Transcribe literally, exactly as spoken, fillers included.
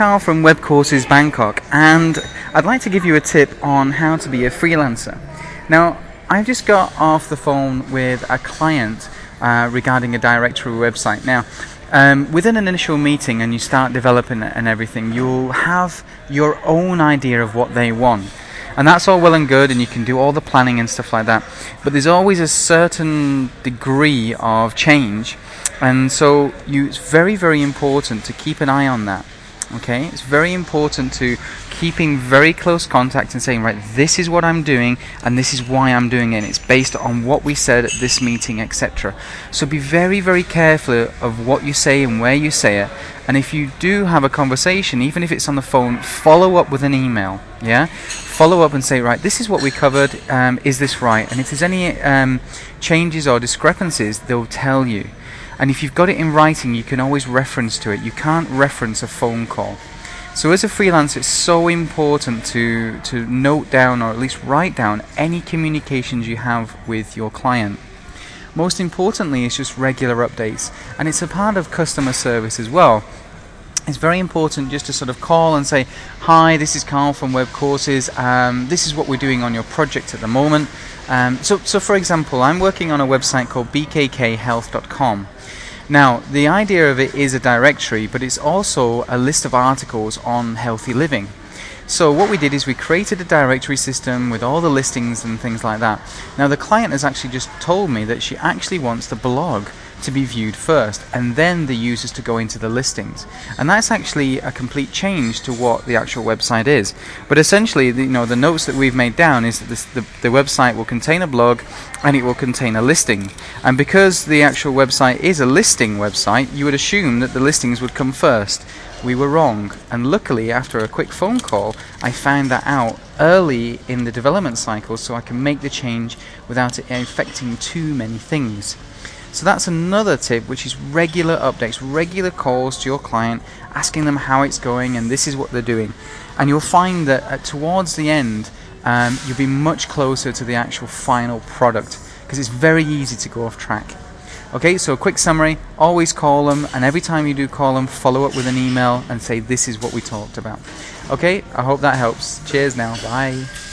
Carl from Web Courses Bangkok, and I'd like to give you a tip on how to be a freelancer. Now, I've just got off the phone with a client uh, regarding a directory website. Now, um, within an initial meeting and you start developing it and everything, you'll have your own idea of what they want. And that's all well and good, and you can do all the planning and stuff like that. But there's always a certain degree of change, and so you, it's very, very important to keep an eye on that. Okay, it's very important to keeping very close contact and saying, right, this is what I'm doing and this is why I'm doing it, and it's based on what we said at this meeting, et cetera. So be very, very careful of what you say and where you say it. And if you do have a conversation, even if it's on the phone, follow up with an email. Yeah, follow up and say, right, this is what we covered. Um, is this right? And if there's any um, changes or discrepancies, they'll tell you. And if you've got it in writing, you can always reference to it. You can't reference a phone call. So as a freelancer, it's so important to, to note down, or at least write down, any communications you have with your client. Most importantly, it's just regular updates. And it's a part of customer service as well. It's very important just to sort of call and say, hi, this is Carl from Web Courses. Um, this is what we're doing on your project at the moment. Um, so, so for example, I'm working on a website called b k k health dot com. Now, the idea of it is a directory, but it's also a list of articles on healthy living. So what we did is we created a directory system with all the listings and things like that. Now, the client has actually just told me that she actually wants the blog to be viewed first, and then the users to go into the listings. And that's actually a complete change to what the actual website is. But essentially, the, you know, the notes that we've made down is that this, the, the website will contain a blog and it will contain a listing. And because the actual website is a listing website, you would assume that the listings would come first. We were wrong, and luckily after a quick phone call I found that out early in the development cycle, so I can make the change without it affecting too many things. So that's another tip, which is regular updates, regular calls to your client, asking them how it's going and this is what they're doing. And you'll find that uh, towards the end, um, you'll be much closer to the actual final product, because it's very easy to go off track. Okay, so a quick summary, always call them, and every time you do call them, follow up with an email and say this is what we talked about. Okay, I hope that helps. Cheers now, bye.